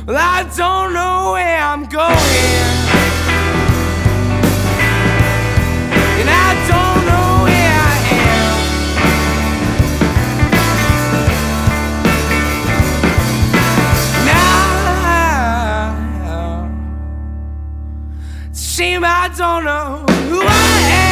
Well, I don't know where I'm going, and I don't know where I am. Now, it's a shame I don't know